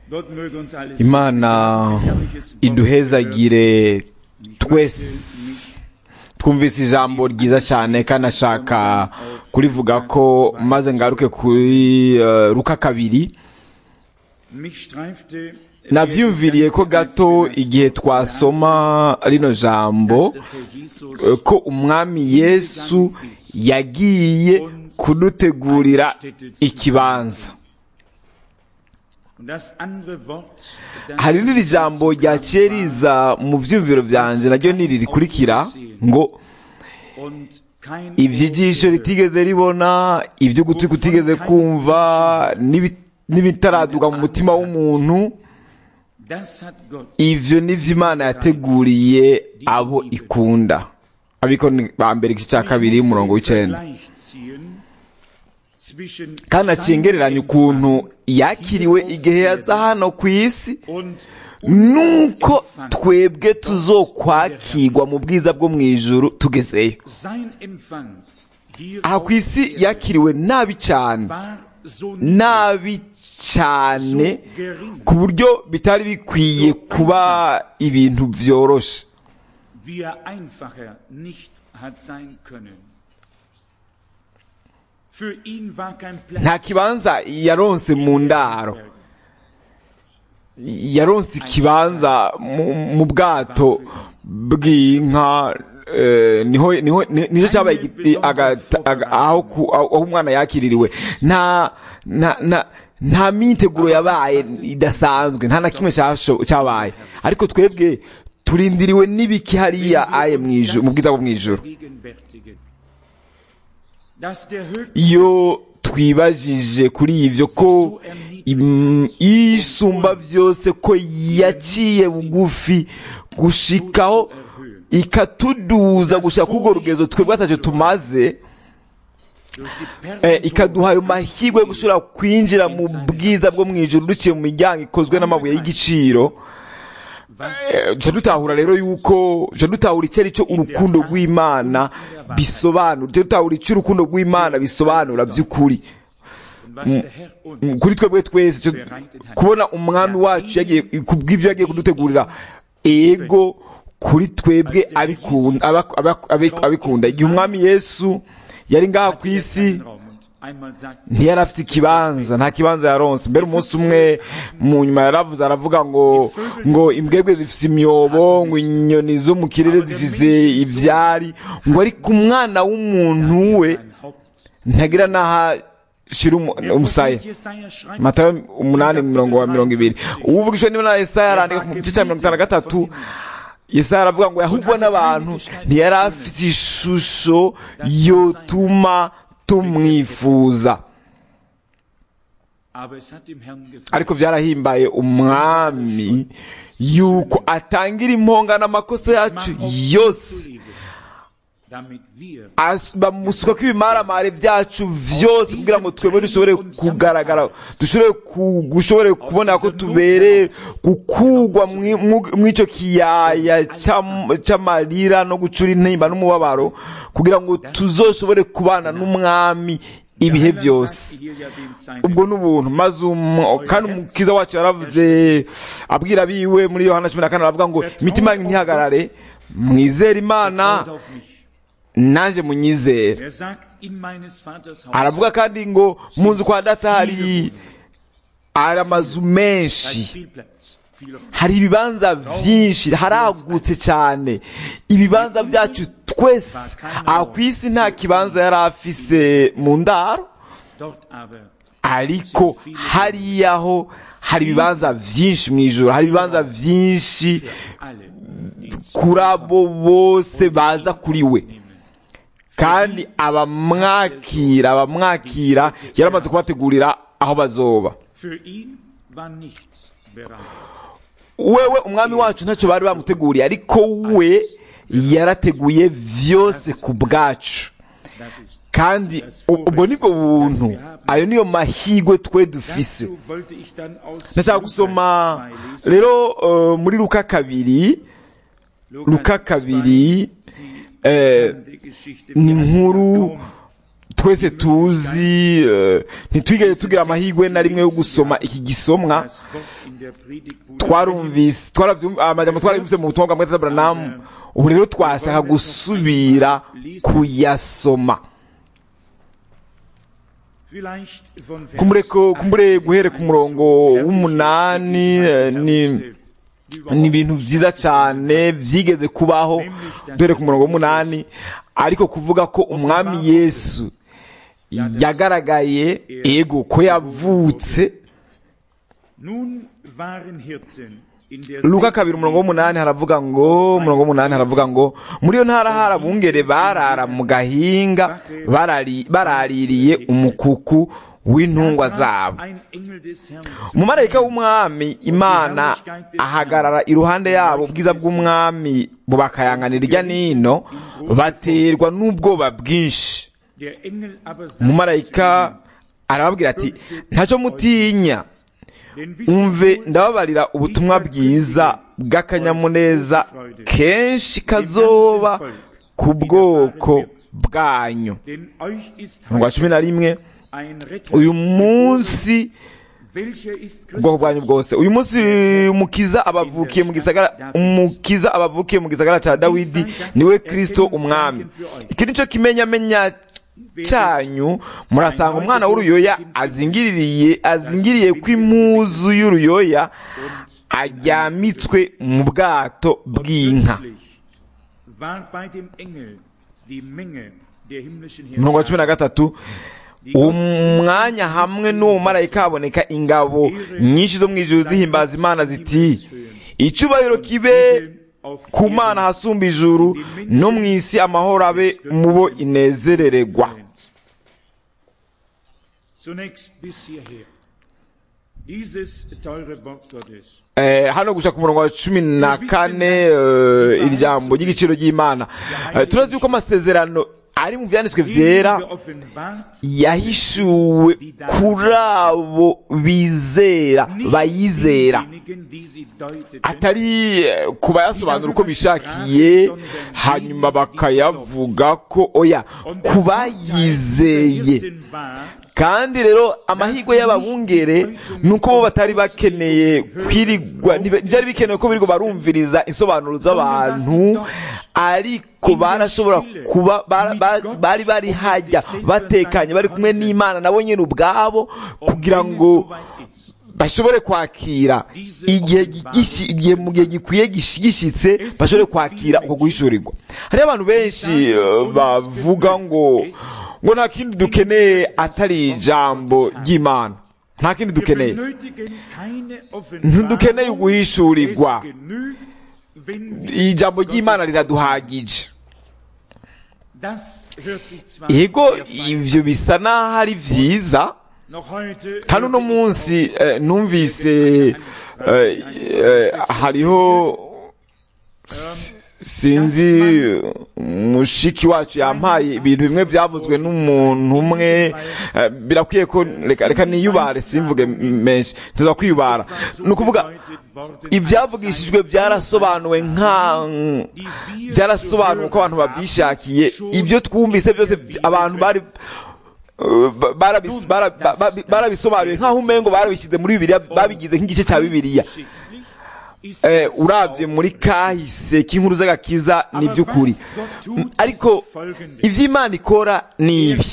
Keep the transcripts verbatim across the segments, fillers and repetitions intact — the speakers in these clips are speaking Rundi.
Imana iduhezagire twese twumvise ijambo ryiza cyane kandi ashaka kurivuga ko maze ngaruke kuri uh, Luka kabiri. Navyumviriye ko gato igihe twasoma rino jambo ko umwami Yesu yagiye kudutegurira ikibanza. Hari n'iri jambo rya cyeriza mu vyumviro vyanje naryo niri rikurikira ngo ivyigisho ritigeze ribona, ivyo gutwi kutigeze kumva, n'ibitaraduka mu mutima w'umuntu, ivyo nivyo Imana yateguriye abo ikunda. Abikoni ba mbere igice cya kabiri umurongo w'icenda. Kandi acengereranya ukuntu yakiriwe igihe yaza hano ku isi nuko twebwe tuzokwakirwa mu bwiza bwo mu ijuru tugezeyo. Aha ku isi yakiriwe nabi cyane, nabi cyane ku buryo bitari bikwiye kuba ibintu vyoroshe. Nta kibanza yaronse mu ndaro, yaronse ikibanza mu bwato bw'inka, niho niho niho cyabaye aho umwana yakiririwe. nta nta nta miteguro yabaye idasanzwe, nta na kimwe cyabaye, ariko twebwe turindiriwe n'ibiki hariya aye mwijuru, mu bwiza bwo mwijuru. Iyo twibajije kuri ivyo ko isumba vyose ko yaciye bugufi gushikaho ikatuduza gushaka kubwo rugezo twebwe ataje tumaze, eh, ikaduha ayo mahirwe yo gushobora kwinjira mu bwiza bwo mwijuru duciye mu miryango ikozwe n'amabuye y'igiciro. Nca dutahura rero yuko nca dutahura icyo ari cyo urukundo rw'Imana bisobanura, nca dutahura icyo urukundo rw'Imana bisobanura by'ukuri kuri twebwe twese. Kubona umwami wacu yagiye kubw'ivyo yagiye kudutegurira, ego kuri twebwe abikunda abikunda. Igihe umwami Yesu yari ngaha ku isi ntiyari afite ikibanza, nta kibanza yaronse. Mbere umunsi umwe mu nyuma yaravuze aravuga ngo ngo imbwebwe zifise imyobo, ngo inyoni zo mu kirere zifise ivyari, ngo ariko umwana w'umuntu we ntagira naha shira umusaya. Matayo umunani mirongo wa mirongo ibiri. Uvugisha niba na Yesaya arandika mu gice cya mirongo itanu na gatatu, Yesaya aravuga ngo yahubwa n'abantu ntiyari afite ishusho yotuma tumwifuza. Ariko vyarahimbaye umwami yuko atangira imponga n'amakosa yacu yose, bamusuka kw'ibimaramare vyacu vyose kugira ngo twebwe dushobore kugaragara, dushobore kubona ko tubereye gukugwa mw'ico kiyaya c'amarira no gucura intimba n'umubabaro, kugira ngo tuzoshobore kubana n'umwami ibihe vyose. Ubwo n'ubuntu. Maze kandi umukiza wacu yaravuze abwira biwe muri Yohana cumi na kane, aravuga ngo imitima yanyu ntihagarare, mwizere Imana nanje munyizere. Aravuga kandi ngo mu nzu kwa data hari amazu menshi, hari ibibanza vyinshi, haragutse cyane. Ibibanza vyacu twese aho ku isi nta kibanza yari afise mu ndaro, ariko hariyaho hari ibibanza vyinshi mw'ijuru, hari ibibanza vyinshi kuri abo bose baza kuri we. Kandi abamwakira abamwakira yaramaze kubategurira aho bazoba. Wewe umwami wacu ntacyo bari bamuteguriye, ariko we yarateguye vyose ku bwacu. Kandi ubwo nibwo buntu, ayo niyo mahirwe twe dufise. Ndashaka gusoma rero uh, muri Luka kabiri, Luka kabiri eh, ni nkuru twese tuzi eh, ntitwigeze tugira amahirwe na rimwe yo gusoma iki gisomwa twarumvise twaravyumva amajambo twarayumvise mu butumwa bwa Mwete Branham ubu rero twashaka gusubira kuyasoma kumureko kumbure guhere ku murongo w'umunani eh, ni ni ibintu vyiza cyane vyigeze kubaho dore ku murongo w'umunani ariko kuvuga ko umwami Yesu yagaragaye ego ko yavutse. Luka kabiri umurongo w'umunani haravuga ngo umurongo w'umunani haravuga ngo muri yo ntara harabungere barara mu gahinga barari baraririye umukuku w'intungwa zabo. Umumarayika w'umwami Imana ahagarara iruhande yabo, ubwiza bw'umwami bubakayanganira irya nino, baterwa n'ubwoba bwinshi. Umumarayika arababwira ati ntacyo mutinya, umve ndababarira ubutumwa bwiza bw'akanyamuneza kenshi kazoba ku bwoko bwanyu. Ngo cumi na rimwe uyu munsi ubwoko bwanyu bwose, uyu munsi umukiza abavukiye mu gisagara umukiza abavukiye mu gisagara cya Dawidi, niwe Kristo umwami. Iki nico kimenyamenya cyanyu, murasanga umwana w'uruyoya azingiririye azingiriye kw'impuzu y'uruyoya ajyamitswe mu bwato bw'inka. Umurongo wa cumi na gatatu uwo mwanya hamwe n'uwo marayika haboneka ingabo nyinshi zo mu ijuru zihimbaza Imana ziti icyubahiro kibe ku Mana hasumba ijuru, no mu isi amahoro abe mubo inezerererwa. Eh, hano gushaka umurongo wa cumi na kane uh, iri jambo ry'igiciro ry'Imana. Uh, turazi yuko amasezerano ari mu vyanditswe vyera yahishuwe kuri abo bizera bayizera, atari kubayasobanura uko bishakiye hanyuma bakayavuga ko oya kubayizeye. Kandi rero amahirwe y'ababungere nuko bo batari bakeneye kwirigwa, byari bikenewe ko biriko barumviriza insobanuro z'abantu, ariko barashobora kuba bari bari hajya batekanye bari kumwe n'Imana nabo nyene ubwabo, kugira ngo bashobore kwakira igihe igihe mu gihe gikwiye gishitse, bashobore kwakira uko guhishurirwa. Hari abantu benshi uh, bavuga ngo ngo nta kindi dukeneye atari ijambo ry'Imana, nta kindi dukeneye, ntidukeneye uguhishurirwa, ijambo ry'Imana riraduhagije. Yego ivyo bisa naho ari vyiza, kandi uno munsi eh, numvise eh, eh, hariho sinzi mushiki wacu yampaye ibintu bimwe byavuzwe n'umuntu umwe, uh, birakwiye ko reka reka niyubare simvuge menshi, tuza kwiyubara. Nukuvuga ivyavugishijwe byarasobanuwe nka byarasobanuwe ko abantu babyishakiye, ibyo twumvise byose abantu bari barabisobanuye nkaho umengo barabishyize muri Bibiliya, babigize nk'igice cya Bibiliya. Eh, uravye muri kahise k'inkuru z'agakiza ni by'ukuri, ariko ivy'Imana ikora ni ibi: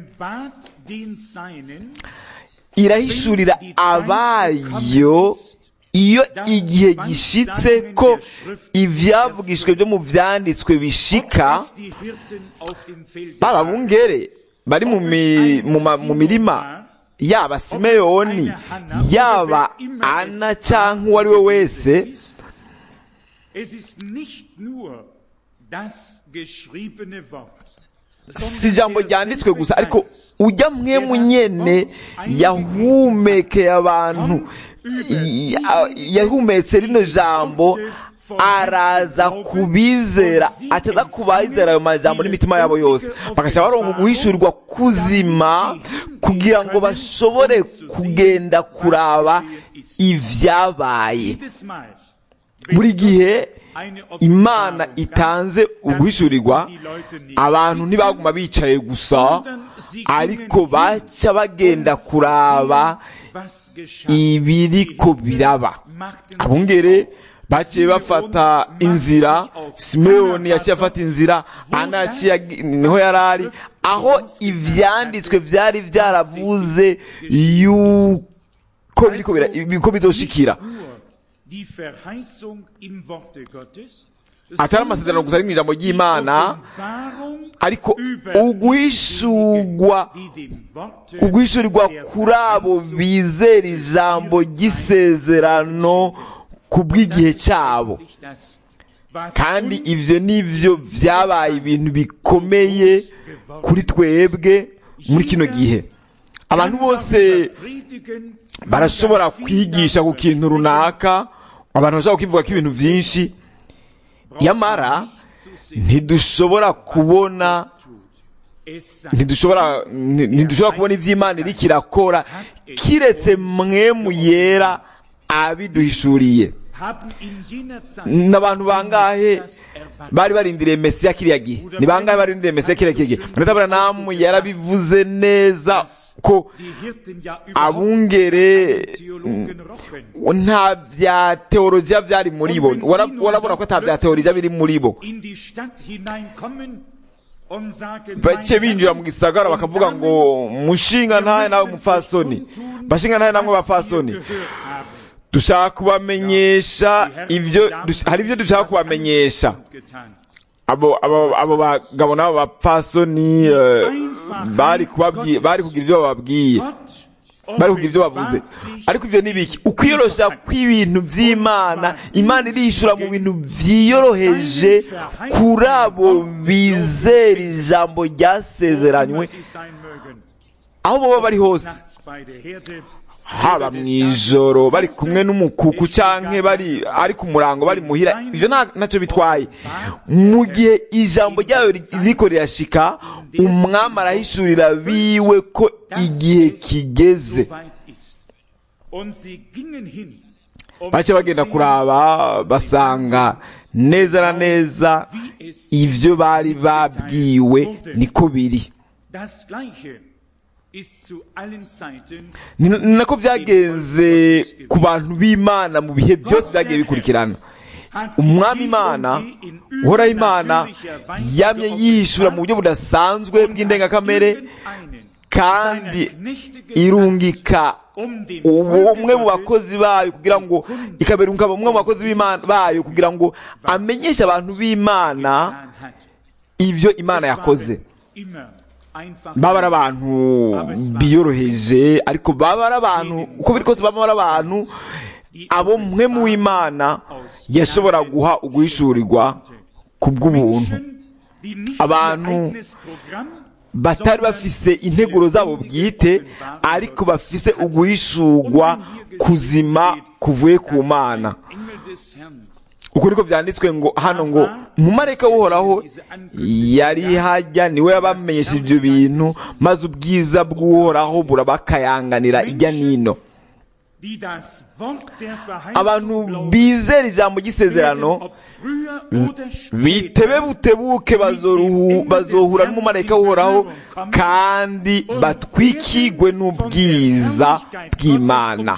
irahishurira abayo iyo igihe gishitse ko ivyavugishwe byo mu vyanditswe bishika. Bababungere bari mu mu mirima, yaba Simeyoni yaba Ana canke uwo ari we wese, si ijambo ryanditswe gusa, ariko ujya mwe munyene yahumekeye abantu, yahumetse rino jambo, araza kubizera, acaza kubizera ayo majambo n'imitima yabo yose, bakaca baronka guhishurirwa kuzima, kugira ngo bashobore kugenda kuraba ivyabaye. Buri gihe imana itanze uguhishurirwa, abantu ntibaguma bicaye gusa, ariko baca bagenda kuraba ibiriko biraba. Abungere baciye bafata inzira, Simeyoni yaciye afata inzira, Ana yaciye niho yarari, aho ivyanditswe vyari vyaravuze yuko biriko bizoshikira. Atari amasezerano gusa ari mu ijambo ry'Imana, ariko uguhishurwa uguhishurirwa kuri abo bizera ijambo ry'isezerano ku bw'igihe cyabo. Kandi ivyo nivyo vyabaye ibintu bikomeye kuri twebwe muri kino gihe. Abantu bose barashobora kwigisha ku kintu runaka, abantu bashobora kukivuga ko ibintu vyinshi, yamara ntidushobora kubona ntidushobora ntidushobora kubona ivy'Imana iriko irakora kiretse mwemu yera abiduhishuriye. N'abantu bangahe bari barindiriye Mesiya kiriya gihe? Ni bangahe bari barindiriye Mesiya kiriya gihe? Abrahamu yarabivuze neza ko abungere nta vya teologiya vyari muri bo. Warabona ko ata vya teologiya biri muri bo. Bace binjira mu gisagara bakavuga ngo mushinga ntaye nawe mupfasoni, bashinga ntaye namwe bapfasoni. Dushaka kubamenyesha ivyo, hari ivyo dushaka kubamenyesha. Abo abo abo bagabo nabo bapfasoni bari kubabwiye, bari kugira ivyo bababwiye, bari kugira ivyo bavuze. Ariko ivyo nibiki? Ukwiyorosha kw'ibintu vy'Imana. Imana irishura mu bintu vyiyoroheje kuri abo bizera ijambo ryasezeranywe aho boba bari hose, haba mw'ijoro bari kumwe n'umukuku canke bari ari ku murango bari muhira. Ivyo ntacyo bitwaye. Mu gihe ijambo ryayo ririko rirashika, umwami arahishurira biwe ko igihe kigeze. Bace bagenda kuraba, basanga neza na neza ivyo bari babwiwe niko biri. Ni nako vyagenze ku bantu b'Imana mu bihe byose vyagiye bikurikirana. Umwami Imana, Uhoraho Imana, yamye yishura mu buryo budasanzwe bw'indengakamere, kandi irungika umwe mu bakozi bayo kugira ngo ikaberunka umwe mu bakozi b'Imana bayo kugira ngo amenyeshe abantu b'Imana ivyo Imana yakoze. Baba ari abantu biyoroheje, ariko baba ari abantu uko biri kose, baba ari abantu abo mwe mu Imana yashobora guha uguhishurirwa ku bw'ubuntu. Abantu batari bafise integuro zabo bwite, ariko bafise uguhishurwa kuzima kuvuye ku Mana. Uko niko vyanditswe ngo hano ngo umumarayika w'Uhoraho yari hajya, niwe yabamenyesha ivyo bintu, maze ubwiza bw'Uhoraho burabakayanganira ijya nino. Abantu bizera ijambo ry'isezerano bitebe butebuke bazohura n'umumarayika w'Uhoraho, kandi batwikigwe n'ubwiza bw'Imana.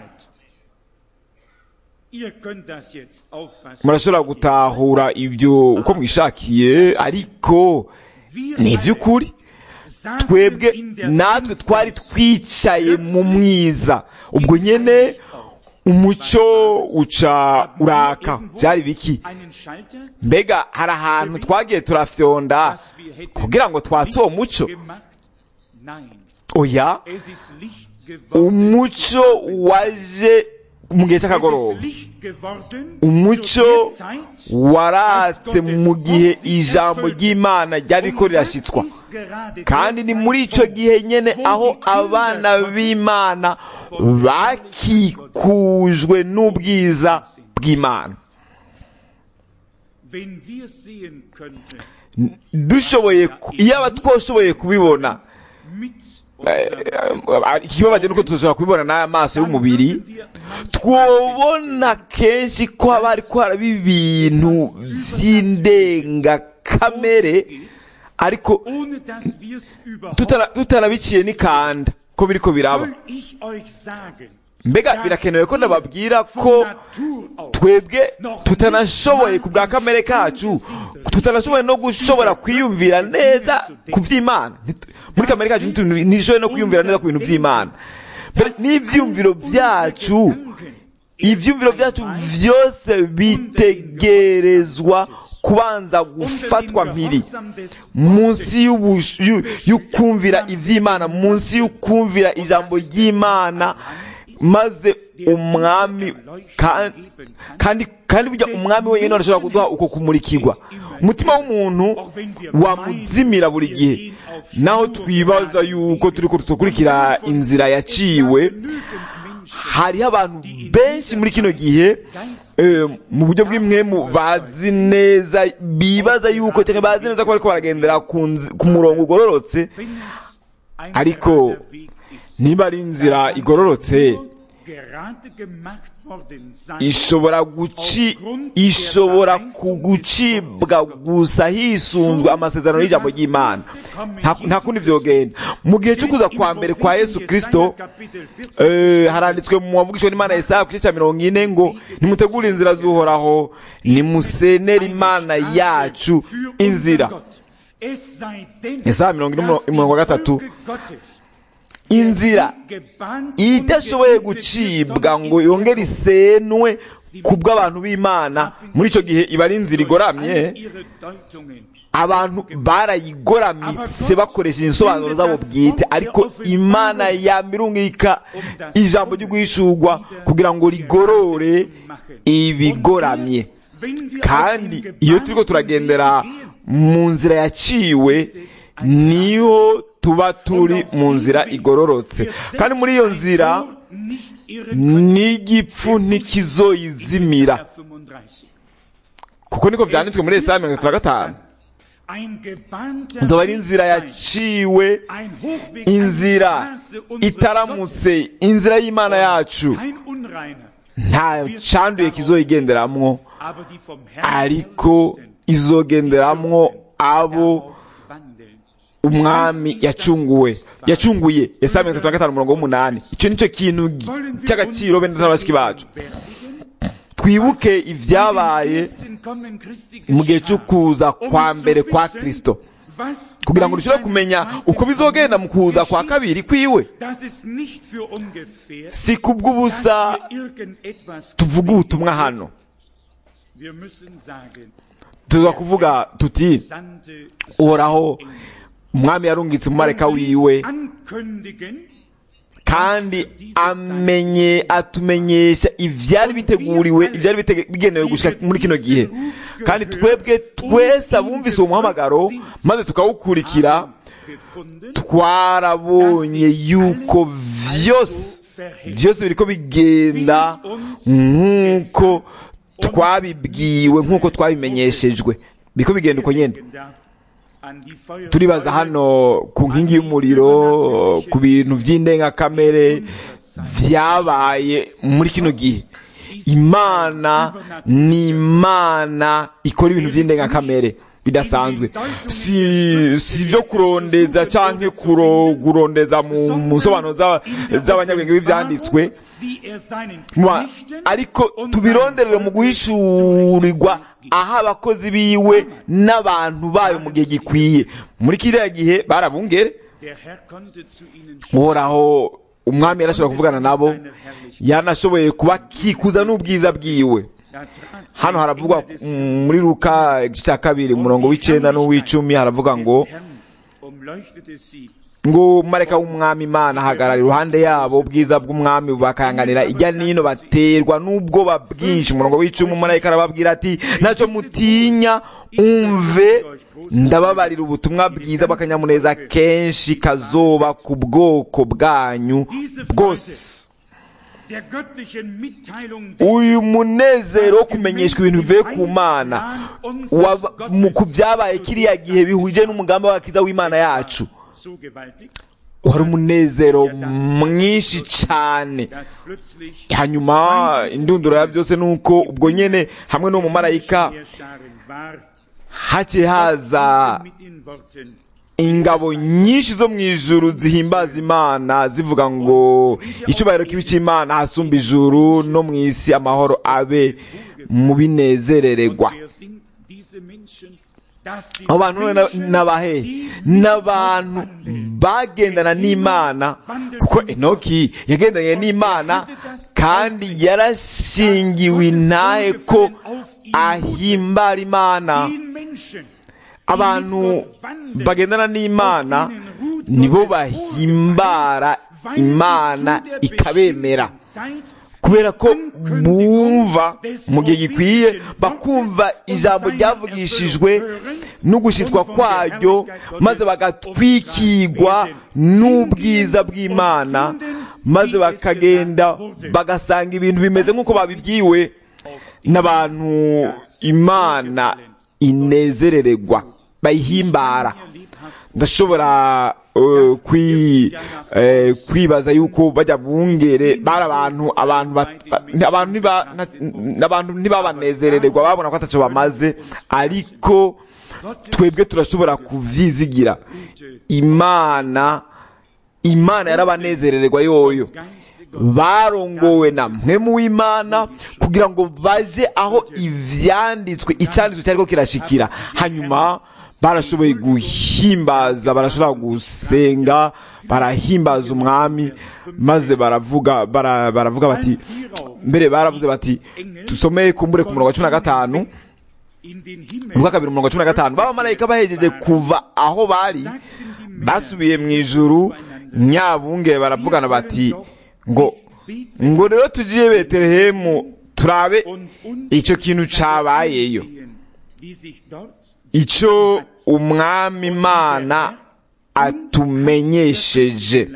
Murashobora gutahura ibyo uko mwishakiye, ariko ni ivy'ukuri. Twebwe natwe twari twicaye mu mwiza, ubwo nyene umuco uca uraka. Vyari biki? Mbega hari ahantu twagiye turafyonda kugira ngo twatse uwo muco? Oya, umuco waje mu gihe cy'akagoroba. Umuco waratse mu gihe ijambo ry'Imana ryariko rirashitswa, kandi ni muri ico gihe nyene aho abana b'Imana bakikujwe n'ubwiza bw'Imana. Dushoboye, iyo aba twoshoboye kubibona, ikibabaje nuko tuzoshobora kubibona n'amaso y'umubiri, twobona kenshi ko haba hariko haraba ibintu vy'indengakamere ariko tutanabiciye n'ikanda ko biriko biraba. Mbega birakenewe ko ndababwira ko twebwe tutanashoboye ku bwa kamere kacu, tutanashoboye no gushobora kwiyumvira neza ku vy'Imana. Muri kamere kacu ntishoboye no kwiyumvira neza ku bintu vy'Imana. N'ivyumviro vyacu, ivyumviro vyacu vyose bitegerezwa kubanza gufatwa mpiri munsi y'ukumvira ivy'Imana, munsi y'ukumvira ijambo ry'Imana, maze umwami kandi kandi burya umwami wenyine arashobora kuduha uko kumurikirwa. Umutima w'umuntu wamuzimira buri gihe, naho twibaza yuko turiko tukurikira inzira yaciwe. Hariho abantu benshi muri kino gihe mu buryo bw'imwemu bazi neza, bibaza yuko cyangwa bazi neza ko bariko baragendera ku murongo ugororotse, ariko niba ari inzira igororotse ishobora guci ishobora kugucibwa gusa hisunzwe amasezerano y'ijambo ry'Imana. Nta kundi vyogenda. Mu gihe cyo kuza kwa mbere kwa Yesu Kristo, eh, haranditswe mu wavugishwa n'Imana Yesaya ku gice cya mirongo ine ngo nimutegure inzira z'Uhoraho, nimusenere Imana yacu inzira. Yesaya mirongo ine umurongo wa gatatu. Inzira idashoboye gucibwa ngo yongere isenwe kubw'abantu b'Imana, muri ico gihe iba ari inzira igoramye. Abantu barayigoramitse bakoresheje insobanuro zabo bwite, ariko Imana yamirungika ijambo ryo guhishurwa kugira ngo rigorore ibigoramye. Kandi iyo turiko turagendera mu nzira yaciwe, niho tuba turi mu nzira igororotse. Kandi muri iyo nzira n'igipfu ntikizoyizimira, kuko niko vyanditswe muri Yesaya mirongo itatu na gatanu. Nzoba ari inzira yaciwe, inzira itaramutse, inzira y'Imana yacu. Nta canduye kizoyigenderamwo, ariko izogenderamwo abo umwami yacunguwe yacunguye. Yesaya mirongo itatu na gatanu umurongo w'umunani. Ico nico kintu cy'agaciro bene n'abashiki bacu. Twibuke ivyabaye mu gihe cyo kuza kwa mbere kwa Kristo, kugira ngo dushobore kumenya uko bizogenda mu kuza kwa kabiri kwiwe. Si kubw'ubusa tuvuga ubutumwa hano. Tuza kuvuga tuti Uhoraho umwami yarungitse umumarayika wiwe, kandi amenye atumenyesha ivyari biteguriwe, ivyari bigenewe gushika muri kino gihe. Kandi twebwe twese abumvise uwo muhamagaro maze tukawukurikira, twarabonye yuko vyose vyose biriko bigenda nk'uko twabibwiwe, nk'uko twabimenyeshejwe, biriko bigenda uko nyene. Turibaza hano ku nkingi y'umuriro, ku bintu vy'indengakamere vyabaye muri kino gihe. Imana ni Imana ikora ibintu vy'indengakamere bidasanzwe, si si byo kurondeza canke kurondeza mu nsobanuro z'abanyabwenge b'ivyanditswe, ariko tubironderere mu guhishurirwa aho abakozi biwe n'abantu bayo mu gihe gikwiye. Muri kiriya gihe barabungere. Uhoraho umwami yarashobora kuvugana nabo, yanashoboye kubakikuza n'ubwiza bwiwe. Hano haravugwa muri Luka igice cya kabiri umurongo w'icenda n'uw'icumi, haravuga ngo ngo mareka w'umwami Imana ahagarara iruhande yabo, ubwiza bw'umwami bakayanganira ijya nino, baterwa n'ubwoba bwinshi. Umurongo w'icumi, umumarayika arababwira ati ntacyo mutinya, umve ndababarira ubutumwa bwiza bw'akanyamuneza kenshi kazoba ku bwoko bwanyu bwose. Uyu munezero wo kumenyeshwa ibintu bivuye ku Mana ku byabaye kiriya gihe bihuje n'umugambi w'akiza w'Imana yacu, wari umunezero mwinshi cyane. Hanyuma indunduro ya byose ni uko ubwo nyene hamwe n'uwo mumarayika haciye haza ingabo nyinshi zo mu ijuru zihimbaza Imana zivuga ngo icyubahiro kibi cy'Imana hasumba ijuru, no mu isi amahoro abe mu binezerererwa. abo bantu n'abahe n'abantu bagendana n'Imana, kuko Enoki yagendanye n'Imana kandi yarashingiwe intahe ko ahimbara Imana. Abantu bagendana n'Imana nibo bahimbara Imana ikabemera, kubera ko bumva mu gihe gikwiye, bakumva ijambo ryavugishijwe n'ugushitwa kwaryo, maze bagatwikirwa n'ubwiza bw'Imana, maze bakagenda bagasanga ibintu bimeze nk'uko babibwiwe n'abantu Imana inezerererwa, bayihimbara. Ndashobora uh, kwi uh, kwibaza yuko bajya bungere bari abantu abantu abantu niba abantu ntibabanezerererwa, babona ko ataco bamaze, ariko twebwe turashobora kuvyizigira. Imana Imana yarabanezerererwa yoyo, barongowe na mpwemu w'Imana kugira ngo baje aho ivyanditswe icyanditswe cyariko kirashikira. Hanyuma barashoboye guhimbaza, barashobora gusenga, barahimbaza umwami, maze baravuga bara, baravuga bati mbere baravuze bati tusomeye kumbure ku murongo wa cumi na gatanu Luka kabiri umurongo wa cumi na gatanu b'abamarayika bahejeje kuva aho bari basubiye mu ijuru, nyabunge baravugana bati ngo ngo rero tugiye Betelehemu turabe icyo kintu cabayeyo, icyo umwami Imana atumenyesheje.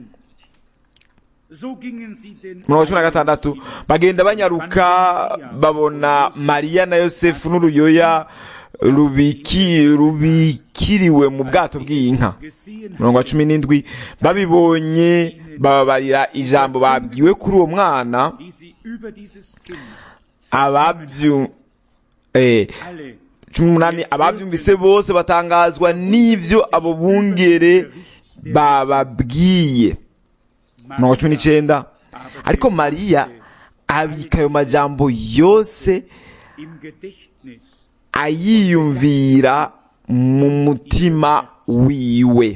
Murongo cumi na gatandatu bagenda banyaruka, babona Mariya na Yosefu n'uruyoya rubiki rubikiriwe mu bwato bw'inka. Murongo wa cumi n'indwi babibonye bababarira ijambo babwiwe kuri uwo mwana. Ababyu eh cumi n'umunani abavyumvise bose batangazwa n'ivyo abo bungere bababwiye. Murongo cumi n'icenda ariko Mariya abika ayo majambo yose ayiyumvira mu mutima wiwe.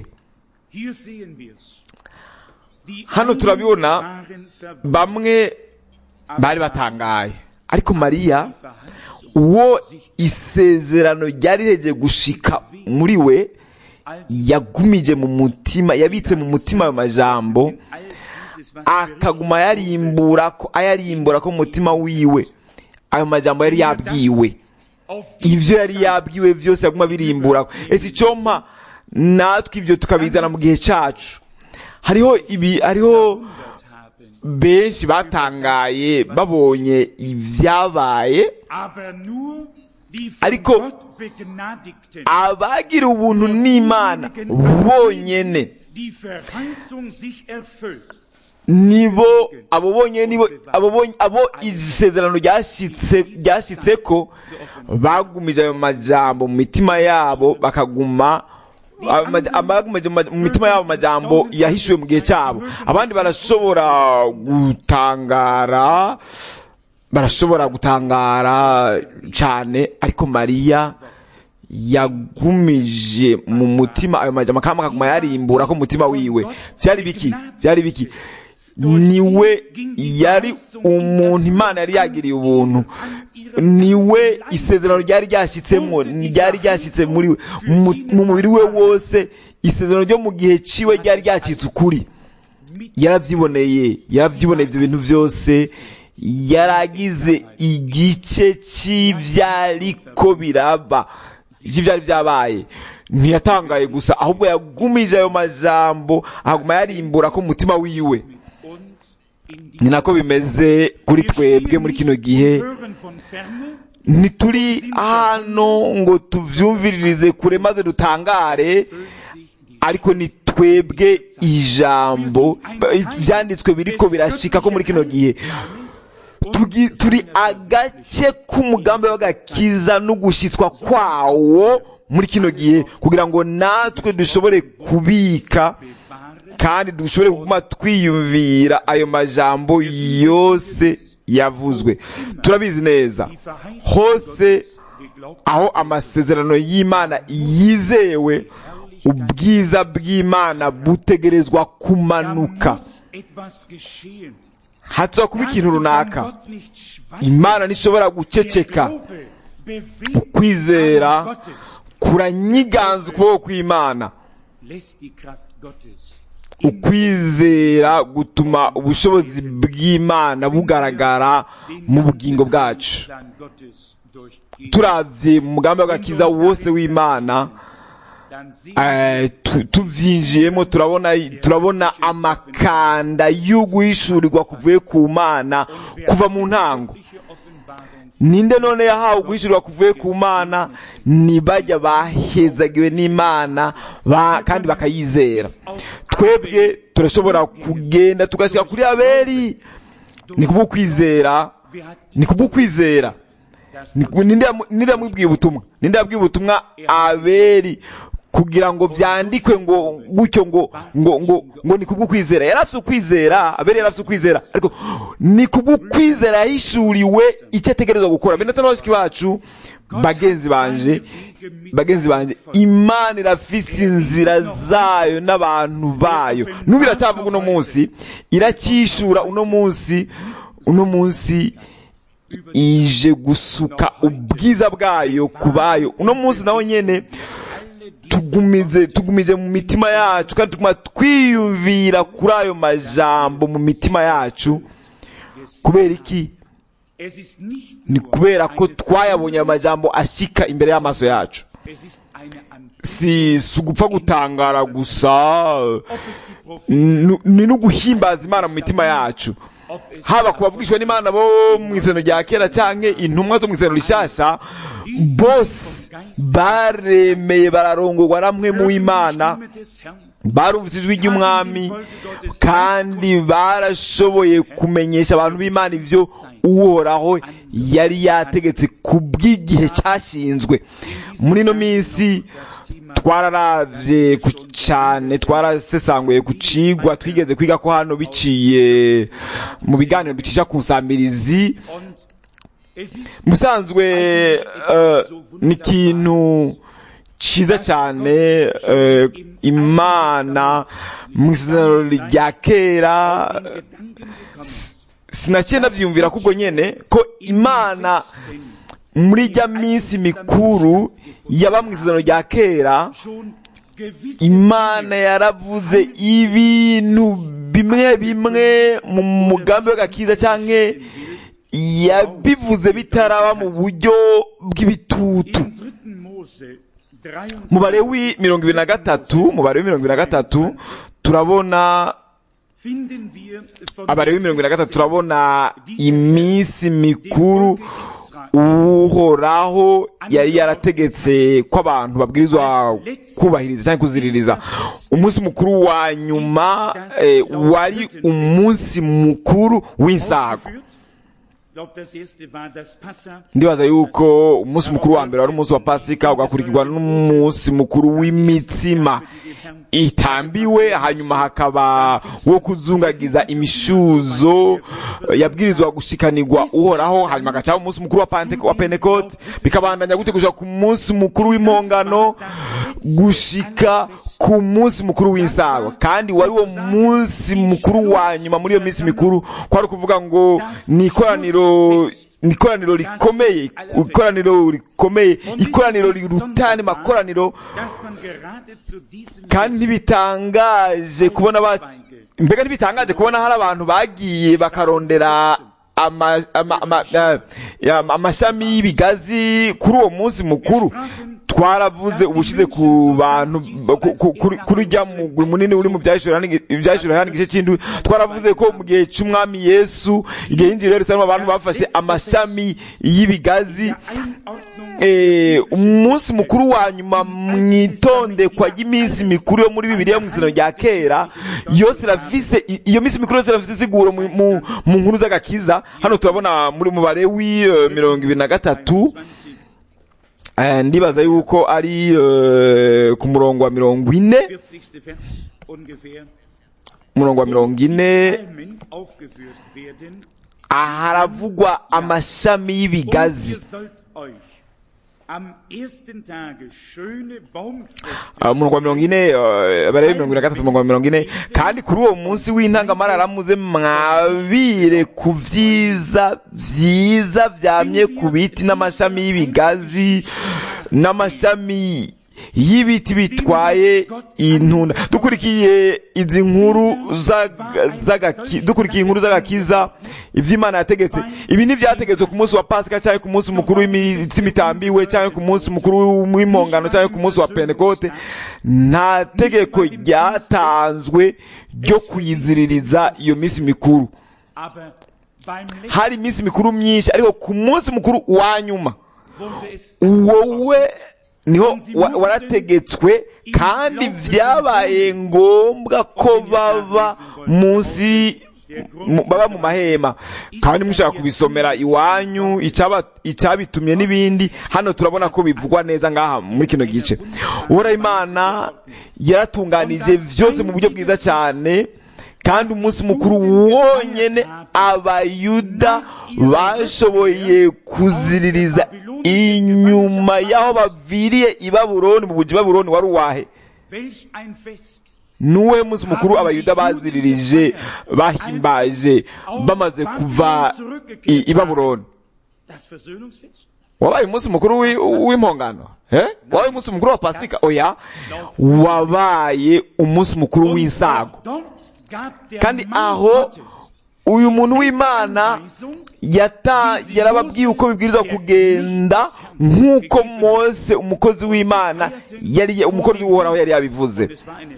Hano turabibona bamwe bari batangaye, ariko Mariya uwo isezerano ryari rihejeje gushika muri we yagumije mu mutima, yabitse mu mutima ayo majambo, akaguma yarimbura ko ayarimbura ko mu mutima wiwe. Ayo majambo yari yabwiwe, ivyo yari yabwiwe vyose yaguma birimbura. Ese icompa natwe ivyo tukabizana mu gihe cacu. Hariho ibi hariho benshi batangaye babonye ivyabaye, ariko abagira ubuntu n'Imana bonyene nibo abo bonyene nibo abo bonye abo isezerano ryashitse ryashitseko bagumije ayo majambo mu mitima yabo, bakaguma amagumije mu mitima yabo majambo yahishuwe mu gihe cyabo. Abandi barashobora gutangara barashobora gutangara cyane, ariko Mariya yagumije mu mutima ayo majambo kandi akaguma yarimbura ko mu mutima wiwe. Vyari biki vyari biki niwe yari umuntu Imana yari yagiriye ubuntu, niwe isezerano ryari ryashitsemo, ryari ryashitse muri we mu mubiri we wose. Isezerano ryo mu gihe ciwe ryari ryacitse ukuri, yaravyiboneye yaravyiboneye ivyo bintu vyose, yaragize igice c'ivyariko biraba, ivyo vyari vyabaye. Ntiyatangaye gusa, ahubwo yagumije ayo majambo, aguma yarimbura ko mutima wiwe. Ni nako bimeze kuri twebwe muri kino gihe. Ntituri hano ngo tuvyumviririze kure maze dutangare, ariko twebwe ijambo ibyanditswe biriko birashika ko muri kino gihe Tugi, turi agace k'umugambi w'agakiza no gushyitswa kwawo muri kino gihe kugira ngo natwe dushobore kubika kandi dushobore kuguma twiyumvira ayo majambo yose yavuzwe. Turabizi neza hose aho amasezerano y'Imana yizewe, ubwiza bw'Imana butegerezwa kumanuka. Hatsa kuba ikintu runaka, Imana ntishobora guceceka. Ukwizera kuranyiganza ukuboko kw'Imana. Ukwizera gutuma ubushobozi bw'Imana bugaragara mu bugingo bwacu. Turavye mu mugambi w'agakiza wose w'Imana, Uh, tuvyinjiyemo turabona turabona amakanda y'uguhishurirwa kuvuye ku Mana kuva mu ntango. Ninde none yahawe guhishurirwa kuvuye ku Mana? Ni bajya bahezagiwe n'Imana ba, kandi bakayizera. Twebwe turashobora kugenda tugashika kuri Abeli, ni kubwo kwizera, ni kubwo kwizera. Ninde ninde yamubwiye ubutumwa? Ninde yabwiye ubutumwa Abeli kugira ngo vyandikwe ngo gutyo ngo ngo ngo ngo ni kubwo kwizera? Yarafise ukwizera, Abeli yarafise ukwizera, ariko ni kubwo kwizera yahishuriwe icyo ategerezwa gukora. Bene n'abashiki bacu, bagenzi banje bagenzi banje Imana irafise inzira zayo n'abantu bayo. Nubira cyavuga uno munsi irakishura uno munsi uno munsi ije gusuka ubwiza bwayo kubayo. Uno munsi naho nyene tugumize tugumize mu mitima yacu kandi tuguma twiyumvira kuri ayo majambo mu mitima yacu. Kubera iki? Ni kubera ko twayabonye ayo majambo ashika imbere y'amaso yacu. Si sugupfa gutangara gusa, ni no guhimbaza Imana mu mitima yacu. Haba kubavugishwa n'Imana bo mu isano rya kera canke intumwa zo mu isano rishasha, bose baremeye bararongorwa namwe mu Imana, barumvise ijwi ry'Umwami kandi barashoboye kumenyesha abantu b'Imana ivyo Uhoraho yari yategetse kubw'igihe cyashinzwe. Muri no minsi twararavye cyane, twarasesanguye ku cigwa twigeze kwiga ko hano biciye mu biganiro ducisha ku nsambirizi. Musanzwe uh, ni ikintu ciza cyane. uh, Imana mu isezerano rya kera sinaciye navyumvira kubwo nyene ko Imana muri rya minsi mikuru yaba mu isezerano rya kera, Imana yaravuze ibintu bimwe bimwe mu mugambi w'agakiza canke yabivuze bitaraba mu buryo bw'ibitutu. Mu Balewi mirongo ibiri na gatatu mu Balewi mirongo ibiri na gatatu turabona Abalewi mirongo ibiri na gatatu turabona iminsi mikuru Uhoraho yari yarategetse ko abantu babwirizwa kubahiriza cyangwa kuziririza. Umunsi mukuru wa nyuma eh, wari umunsi mukuru w'insago. Ndibaza yuko umunsi mukuru wa mbere wari umunsi wa Pasika, ugakurikirwa n'umunsi mukuru w'imitsima itambiwe, hanyuma hakaba wo kuzungagiza imishuzo yabwirizwa gushikanirwa Uhoraho, hanyuma gacaho umunsi mukuru wa Pentecote wa Pentecote, bikabandanya gute kuja ku munsi mukuru w'impongano gushika ku munsi mukuru w'insago. Kandi wari wo munsi mukuru wa nyuma muri iyo minsi mikuru, kwari kuvuga ngo ni ikoraniro ikoraniro rikomeye ikoraniro rikomeye ikoraniro rirutane makoraniro. Kandi ntibitangaje kubona ba mbega ntibitangaje kubona hari abantu bagiye bakarondera amashami y'ibigazi kuri uwo munsi mukuru. twaravuze ubushize ku bantu kuri ujya mugwi munini uri mu byahishura hano igice cy'indwi twaravuze ko mu gihe cy'umwami Yesu igihe yinjira Yerusalemu abantu bafashe amashami y'ibigazi umunsi mukuru wa nyuma mwitondekwa ry'iminsi mikuru yo muri Bibiliya mu isezerano rya kera yose irafise iyo minsi mikuru yose irafise isiguro mu nkuru z'agakiza. Hano turabona muri mubare wi mirongo ibiri na gatatu ndibaza yuko ari ku murongo wa mirongo ine umurongo wa mirongo ine haravugwa amashami y'ibigazi. umurongo wa mirongo ine barebe mirongo ine na gatatu umurongo wa mirongo ine kandi kuri uwo munsi w'intangamara muze mwabire ku vyiza vyiza vyamye ku biti n'amashami y'ibigazi n'amashami y'ibiti bitwaye intunda. Dukurikiye izi nkuru z'agakiza dukurikiye inkuru z'agakiza ivy'Imana yategetse, ibi ni vyategetswe ku munsi wa Pasika cyangwa ku munsi mukuru w'imitsima itambiwe cyangwa ku munsi mukuru w'impongano cyangwa ku munsi wa Pentekote. Nta tegeko ryatanzwe ryo kuyiziririza iyo minsi mikuru. Hari iminsi mikuru myinshi ariko ku munsi mukuru wa nyuma wowe niho warategetswe kandi vyabaye ngombwa ko baba munsi baba mu mahema kandi mushaka kubisomera iwanyu icabitumye n'ibindi. Hano turabona ko bivugwa neza ngaha muri kino gice. Uhoraho Imana yaratunganije vyose mu buryo bwiza cyane kandi umunsi mukuru wonyene abayuda bashoboye kuziririza inyuma yaho baviriye i Babuloni mu buji Babuloni wari uwahe? Nuwe munsi mukuru abayuda baziririje bahimbaje bamaze kuva i Babuloni? Wabaye umunsi mukuru w'impongano eh wabaye umunsi mukuru wa Pasika? Oya, wabaye umunsi mukuru w'insago. Kandi aho uyu muntu w'Imana yata yarababwiye uko bibwirizwa kugenda nk'uko Mose umukozi w'Imana yari umukozi w'Uhoraho yari yabivuze.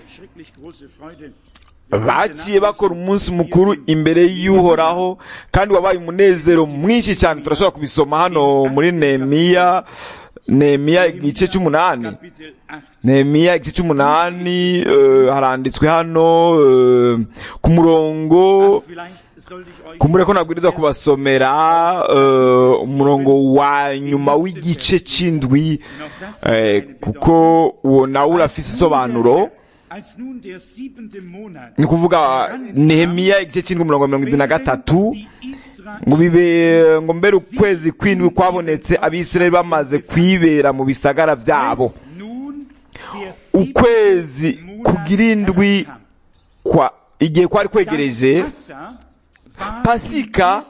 Baciye bakora umunsi mukuru imbere y'Uhoraho kandi wabaye umunezero mwinshi cyane. Turashobora kubisoma hano muri Nehemiya Nehemiya igice cy'umunani Nehemiya igice cy'umunani uh, haranditswe hano uh, ku murongo kumure ko nabwiriza kubasomera uh, umurongo wa nyuma w'igice c'indwi uh, kuko uwo nawe urafise isobanuro. Ni kuvuga Nehemiya igice c'indwi umurongo wa mirongo irindwi na gatatu ngo bibe ngo mbere ukwezi kwindwi kwabonetse Abisirayeli bamaze kwibera mu bisagara vyabo. Ukwezi kugira indwi kwa igihe kwari kwegereje, Pasika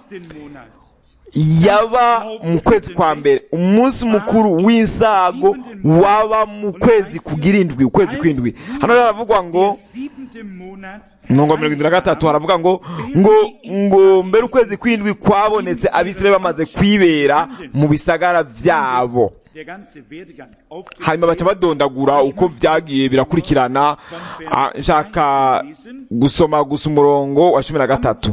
yaba mu kwezi kwa mbere, umunsi mukuru w'insago waba mu kwezi kugira indwi, ukwezi kwindwi. Hano haravugwa ngo Nongo mirongo irindwi na gatatu haravuga ngo ngo ngo mbere ukwezi kwindwi kwabonetse Abisirayeli bamaze kwibera mu bisagara vyabo. Hanyuma baca badondagura uko vyagiye birakurikirana. Nshaka gusoma gusa umurongo wa cumi na gatatu.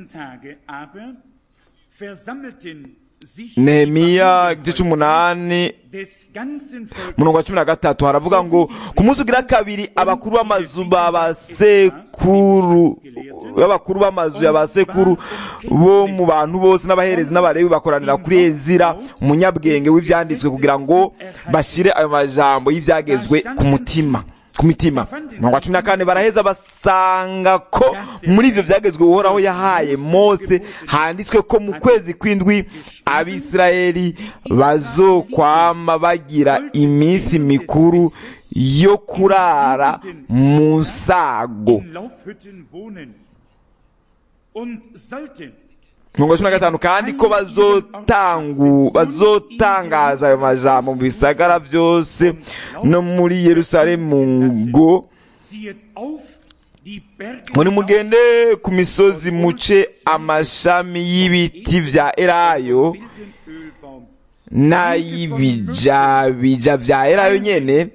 Nehemiya igice c'umunani murongo wa cumi na gatatu haravuga ngo ku munsi ugira kabiri abakuru b'amazu b'abasekuru abakuru b'amazu y'abasekuru bo mu bantu bose n'abaherezi n'abarebi bakoranira kuri Ezira umunyabwenge w'ivyanditswe kugira ngo bashire ayo majambo y'ivyagezwe ku mutima ku mitima. Murongo wa cumi na kane baraheza basanga ko muri ivyo vyagezwe Uhoraho yahaye Mose handitswe ko mu kwezi kwindwi Abisirayeli bazokwama bagira iminsi mikuru yo kurara mu nsago. Mungo cumi na gatanu kandi ko bazotangu bazotangaza ayo majambo mu bisagara vyose no muri Yerusalemu ngo muri mugende ku misozi muce amashami y'ibiti vya Elayo n'ay'ibijabija vya elayo nyene,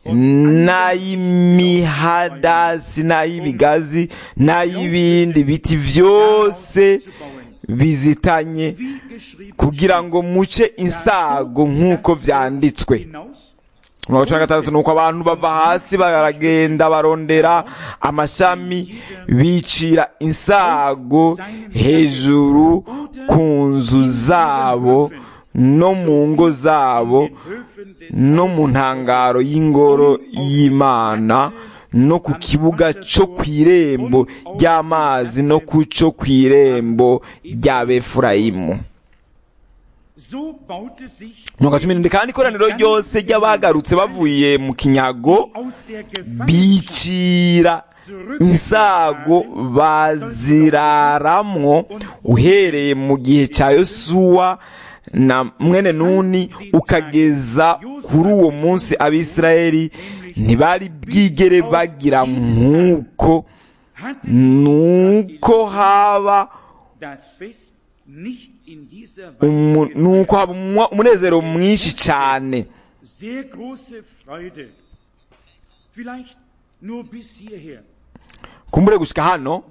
n'ay'imihadasi, n'ay'ibigazi, n'ay'ibindi biti vyose bizitanye, kugira ngo muce insago nk'uko vyanditswe. Umurongo cumi na gatandatu, nuko abantu bava hasi baragenda barondera amashami bicira insago hejuru ku nzu zabo no mu ngo zabo no mu ntangaro y'ingoro y'Imana no ku kibuga cyo kw'irembo ry'amazi no ku cyo kw'irembo rya Befurayimu. Nuko cumi n'indwi, kandi ikoraniro ryose ry'abagarutse bavuye mu kinyago bicira insago baziraramwo uhereye mu gihe cya Yosuwa na mwene Nuni ukageza kuri uwo munsi Abisirayeli ntibari bwigere bagira nk'uko, nuko haba nuko haba umunezero mwinshi cyane. Kumbure gushika hano,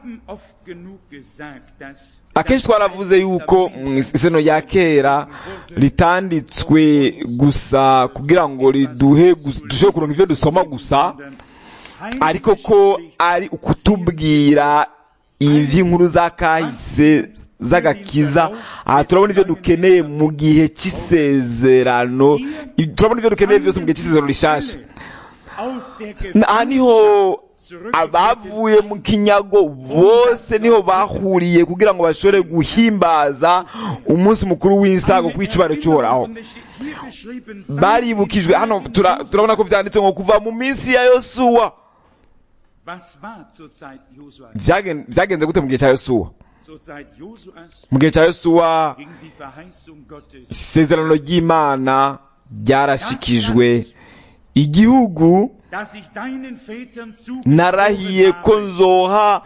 akenshi twaravuze yuko mu isezerano rya kera ritanditswe gusa kugira ngo riduhe dushobore kuronka ivyo dusoma gusa, ariko ko ari ukutubwira ivy'inkuru za kahise z'agakiza. Aha turabona ivyo dukeneye mu gihe c'isezerano, turabona ivyo dukeneye vyose mu gihe c'isezerano rishasha. Aha niho abavuye mu kinyago bose niho bahuriye kugira ngo bashobore guhimbaza umunsi mukuru w'insago kw'icubahiro c'Uhoraho. Baribukijwe hano, turabona ko vyanditse ngo kuva mu minsi ya Yosuwa. Vyagenze gute mu gihe ca Yosuwa? Mu gihe ca Yosuwa isezerano ry'Imana ryarashikijwe. Igihugu narahiye ko nzoha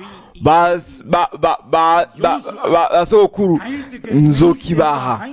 basokuru nzokibaha.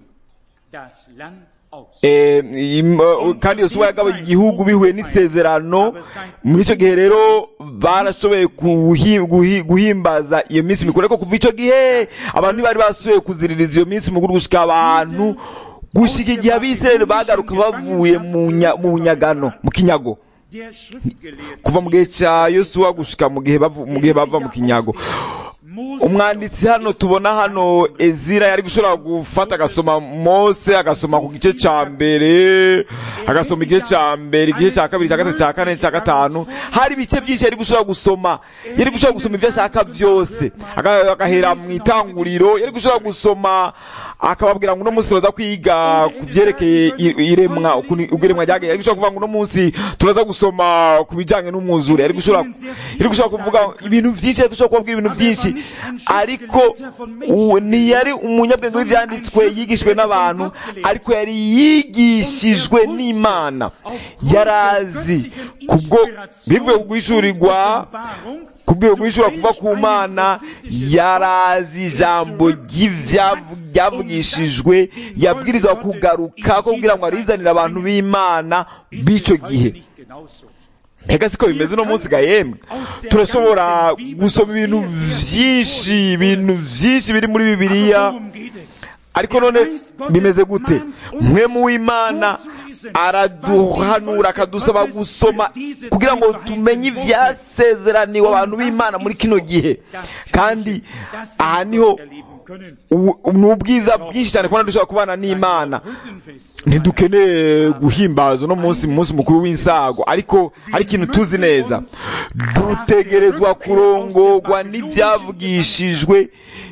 Kandi Yosuwa yagabaye igihugu bihuye n'isezerano. Muri icyo gihe rero barashoboye guhimbaza iyo minsi mikuru, ariko kuva icyo gihe abantu ntibari basubiye kuziririza iyo minsi mikuru gushika abantu gushika igihe Abisirayeli bagaruka bavuye mu nyagano, mu kinyago. Kuva mu gihe cya Yosuwa gushika mu gihe bava mu kinyago. Umwanditsi hano tubona hano Ezira yari gushobora gufata agasoma Mose, agasoma ku gice ca mbere, agasoma igice ca mbere, igice ca kabiri, ca gatatu, ca kane, ca gatanu. Hari ibice byinshi yari gushobora gusoma, yari gushobora gusoma ivyo ashaka vyose, agahera mu itanguriro. Yari gushobora gusoma akababwira ngo uno munsi turaza kwiga kuvyerekeye iremwa, ubwiremwa ryage. Yari gushobora kuvuga ngo uno munsi turaza gusoma ku bijanye n'umwuzure. Yari gushobora yari gushobora kuvuga ibintu vyinshi, yari gushobora kubabwira ibintu vyinshi, ariko ntiyari umunyabwenge w'ivyanditswe yigishijwe n'abantu, ariko yari yigishijwe n'Imana. Yarazi kubwo bivuye kugwishurirwa, kubwo guhishura kuva ku Mana. Yarazi ijambo ryavugishijwe, yabwirizwa kugaruka ko kugira ngo arizanire abantu b'Imana b'ico gihe. Mbega siko bimeze uno munsi gahembwe? Turashobora gusoma ibintu vyinshi, ibintu vyinshi biri muri Bibiliya, ariko none bimeze gute? Mpwemu w'Imana araduhanura akadusaba gusoma kugira ngo tumenye ivyasezeraniwe abantu b'Imana muri kino gihe. Kandi aha niho n'ubwiza bwinshi cyane kubona dushobora kubana n'Imana. Ntidukeneye guhimbaza no munsi munsi mukuru w'insago, ariko hari ikintu tuzi neza, dutegerezwa kurongorwa n'ivyavugishijwe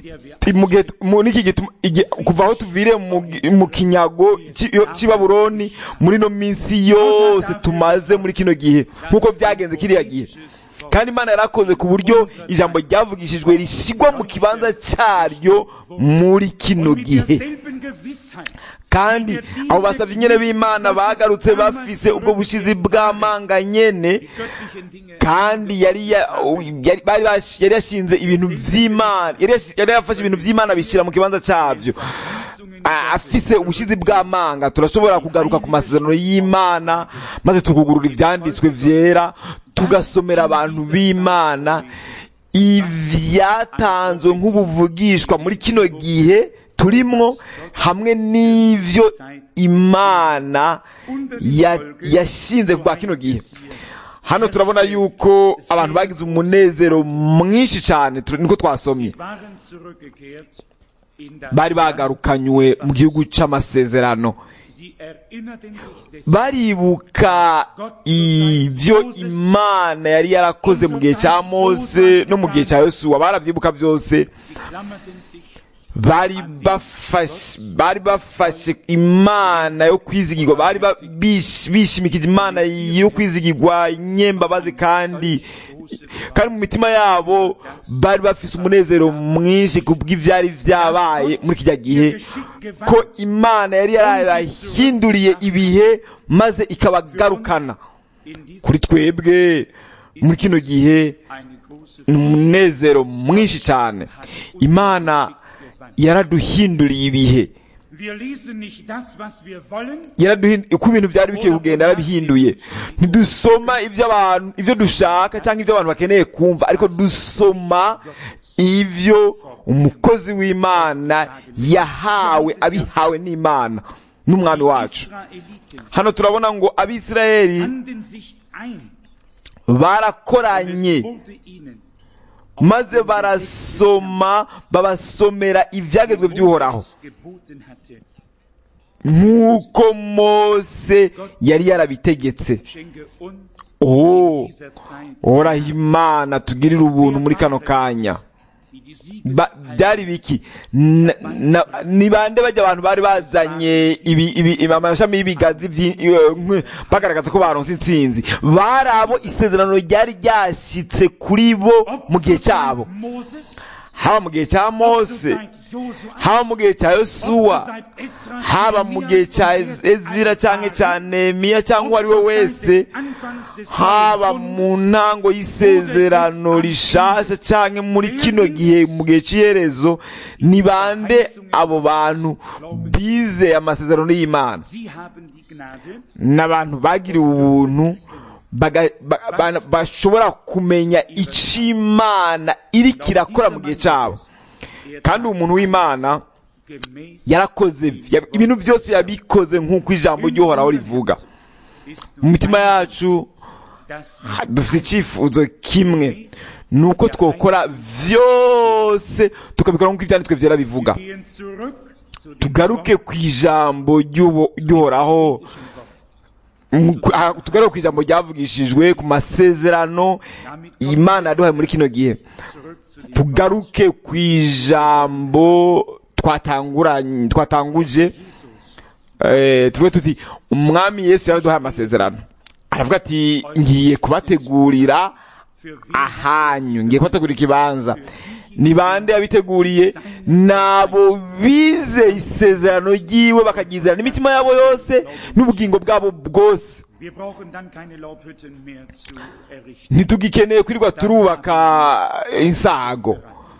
kuva aho tuvire mu kinyago c'i Babuloni muri no minsi yose tumaze muri kino gihe, nk'uko vyagenze kiriya gihe. Kandi Imana yarakoze ku buryo ijambo ryavugishijwe rishigwa mu kibanza cyaryo muri kino gihe. Kandi abo basavye nyene b'Imana bagarutse bafise ubwo bushizi bw'amanga nyene, kandi yari bari yari yashinze ibintu vy'Imana, yari yafashe ibintu vy'Imana bishira mu kibanza cyavyo. afise ubushizi bw'amanga turashobora kugaruka ku masezerano y'Imana maze tukugurura ivyanditswe vyera tugasomera abantu b'Imana ivyatanzwe nk'ubuvugishwa muri kino gihe turimwo hamwe n'ivyo Imana yashinze kwa kino gihe. Hano turabona yuko abantu bagize umunezero mwinshi cyane niko twasomye, bari bagarukanywe mu gihugu c'amasezerano, baribuka ivyo Imana yari yarakoze mu gihe cya Mose no mu gihe cya Yosuwa, baravyibuka vyose. bari bafashe bari bafashe Imana yo kwizigirwa, bari bishimikije Imana yo kwizigirwa inyembabazi, kandi kandi mu mitima yabo bari bafise umunezero mwinshi kubw'ivyari vyabaye muri kijya gihe, ko Imana yari yarahinduriye ibihe maze ikabagarukana. Kuri twebwe muri kino gihe umunezero mwinshi cyane. Imana yaraduhinduriye ibihe, uko ibintu byari bikwiye kugenda yarabihinduye. Ntidusoma ivyo abantu ivyo dushaka cyangwa ivyo abantu bakeneye kumva, ariko dusoma ivyo umukozi w'Imana yahawe, abihawe n'Imana n'umwami wacu. Hano turabona ngo Abisirayeli barakoranye maze barasoma, babasomera ivyagezwe vy'Uhoraho nk'uko Mose yari yarabitegetse. Oh, Uhoraho Imana tugirire ubuntu muri kano kanya. Byari biki? Ni bande bajya abantu bari bazanye amashami y'ibigazi bagaragaza ko baronse intsinzi? Bari abo isezerano ryari ryashitse kuri bo mu gihe cyabo, haba mu gihe cya Mose, haba mu gihe cya Yosuwa, haba mu gihe cya Ezira cyangwa cya Nehemiya cyangwa uwo ari we wese, haba mu ntango y'isezerano rishasha cyangwa muri kino gihe mu gihe cy'iherezo. Ni bande abo bantu bize amasezerano y'Imana? N'abantu bagiriwe ubuntu bashobora kumenya icyo Imana iri kirakora mu gihe cyabo. Kandi umuntu w'Imana yarakoze ibintu byose, yabikoze nk'uko ijambo ry'Uhoraho rivuga. Mu mitima yacu dufite icyifuzo kimwe, nuko twokora vyose tukabikora nk'uko ivyanditswe vyera bivuga. Tugaruke ku ijambo ry'Uhoraho, tugaruke ku ijambo ryavugishijwe, ku masezerano Imana yaduhaye muri kino gihe. Tugaruke ku ijambo twatanguranye twatanguje, eh tuvuge tuti umwami Yesu yaraduhaye amasezerano, aravuga ati ngiye kubategurira ahanyu, ngiye kubategurira ikibanza. Ni bande yabiteguriye? Nabo bize isezerano ryiwe bakagizera n'imitima yabo yose n'ubugingo bwabo bwose. Ntitugikeneye kwirirwa turubaka insago.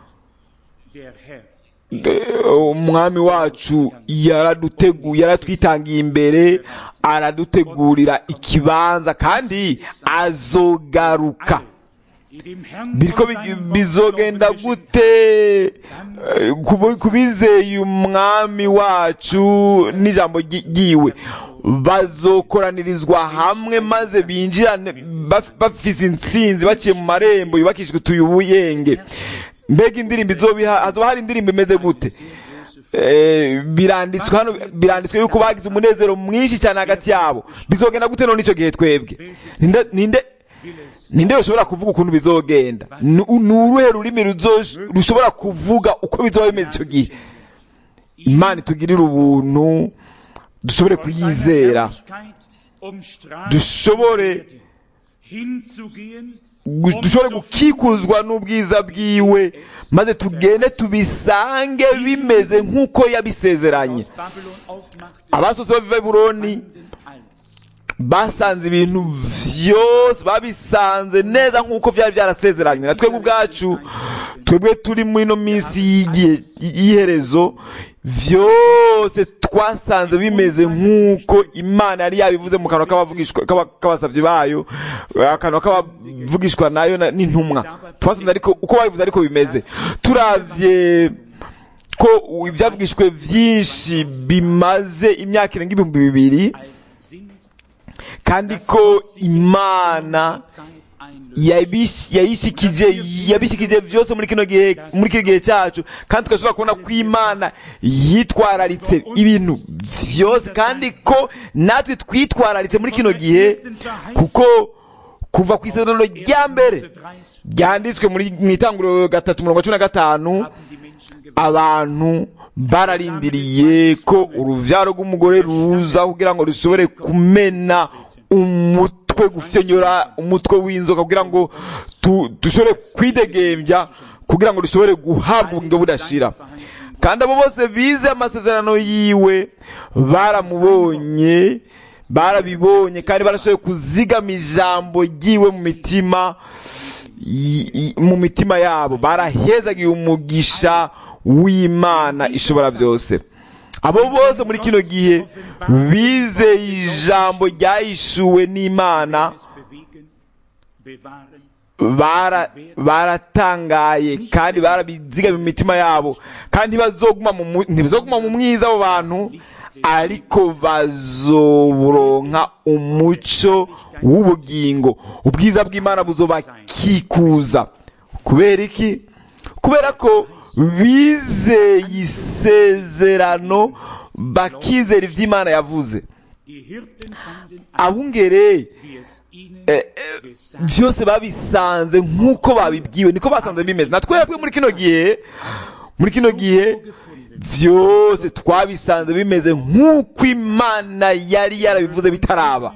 Umwami wacu yaraduteguye, yaratwitangiye imbere, aradutegurira ikibanza, kandi azogaruka. Biriko bizogenda gute kubizeye umwami wacu n'ijambo ryiwe? Bazokoranirizwa hamwe maze binjirane bafise intsinzi, baciye mu marembo yubakishijwe utuyubuyenge. Mbega indirimbo izobiha, hazoba hari indirimbo imeze gute? Eh, biranditswe hano, biranditswe yuko bagize umunezero mwinshi cyane hagati yabo. Bizogenda gute none ico gihe twebwe? Ninde ninde ninde ushobora kuvuga ukuntu bizogenda? Nuruhe rurimi rushobora kuvuga uko bizoba bimeze ico gihe? Imana itugirira ubuntu, dushobore kuyizera, dushobore dushobore gukikuzwa n'ubwiza bwiwe, maze tugende tubisange bimeze nk'uko yabisezeranye. Abasohotse bava i Babuloni basanze ibintu vyose, babisanze neza nk'uko vyari vyarasezeranywe. Na twebwe ubwacu, twebwe turi muri no minsi y'igihe y'iherezo, vyose twasanze bimeze nk'uko Imana yari yabivuze mu kanwa k'abavugishwa k'abasavyi bayo, akanwa k'abavugishwa nayo n'intumwa. Twasanze ariko uko babivuze ariko bimeze. Turavye ko ivyavugishwe vyinshi bimaze imyaka irenga ibihumbi bibiri, kandi ko Imana yayishikije yabishikije vyose muri kino gihe muri kino gihe cyacu, kandi tukashobora kubona ko Imana yitwararitse ibintu vyose, kandi ko natwe twitwararitse muri kino gihe, kuko kuva ku isezerano rya mbere ryanditswe muri mw'itanguriro gatatu mirongo cumi na gatanu, abantu bararindiriye ko uruvyaro rw'umugore ruza kugira ngo rushobore kumena umutwe, gufyenyura umutwe w'inzoka kugira ngo dushobore kwidegembya, kugira ngo dushobore guhabwa ubugingo budashira. Kandi abo bose bize amasezerano yiwe baramubonye, barabibonye, kandi barashoboye kuzigama ijambo ryiwe mu mitima mu mitima yabo. Barahezagiye umugisha w'Imana ishobora byose. Abo bose muri kino gihe bizeye ijambo ryahishuwe n'Imana baratangaye, kandi barabizigama mu mitima yabo, kandi ntibazoguma mu mwiza abo bantu, ariko bazoronka umuco w'ubugingo. Ubwiza bw'Imana buzobakikuza. Kubera iki? Kubera ko bizeye isezerano, bakizera ivy'Imana yavuze. Abungere eh, byose babisanze nk'uko babibwiwe, niko basanze bimeze. Natwebwe muri kino gihe muri kino gihe vyose twabisanze bimeze nk'uko Imana yari yarabivuze bitaraba.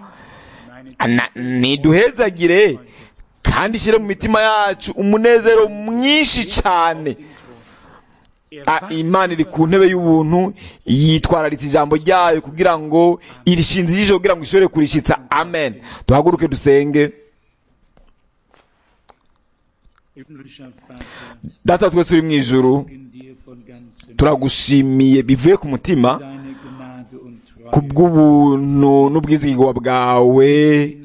Niduhezagire kandi shire mu mitima yacu umunezero mwinshi cyane. Imana iri ku ntebe y'ubuntu, yitwararitse ijambo ryayo kugira ngo irishinze ijisho kugira ngo ishobore kurishitsa. Amen. Duhaguruke dusenge. Data twese uri mu ijuru, turagushimiye bivuye ku mutima kubw'ubuntu n'ubwizigirwa bwawe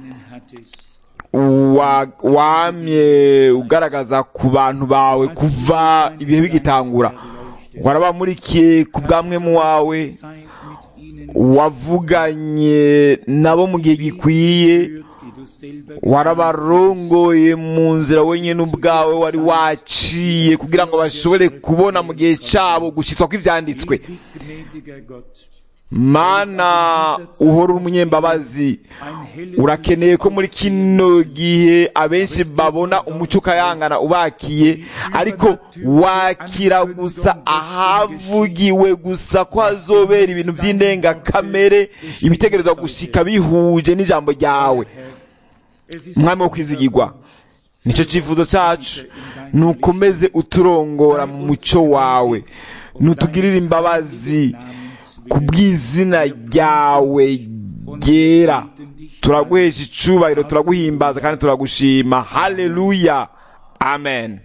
wamye ugaragaza ku bantu bawe kuva ibihe bigitangura. Warabamurikiye ku bw'amwemu wawe, wavuganye nabo mu gihe gikwiye, warabarongoye mu nzira wenyine ubwawe wari waciye kugira ngo bashobore kubona mu gihe cyabo gushitswa kw'ivyanditswe. Mana uhora umunyembabazi, urakeneye ko muri kino gihe abenshi babona umuco ukayangana ubakiye, ariko wakira gusa ahavugiwe gusa ko hazobera ibintu by'indengakamere, ibitegerezwa gushika bihuje n'ijambo ryawe. Mwami wo kwizigirwa, nico cifuzo cacu, nukomeze uturongora mu muco wawe, nutugirire imbabazi kubw'izina ryawe ryera. Turaguhesha icubahiro, turaguhimbaza kandi turagushima. Haleluya, amen.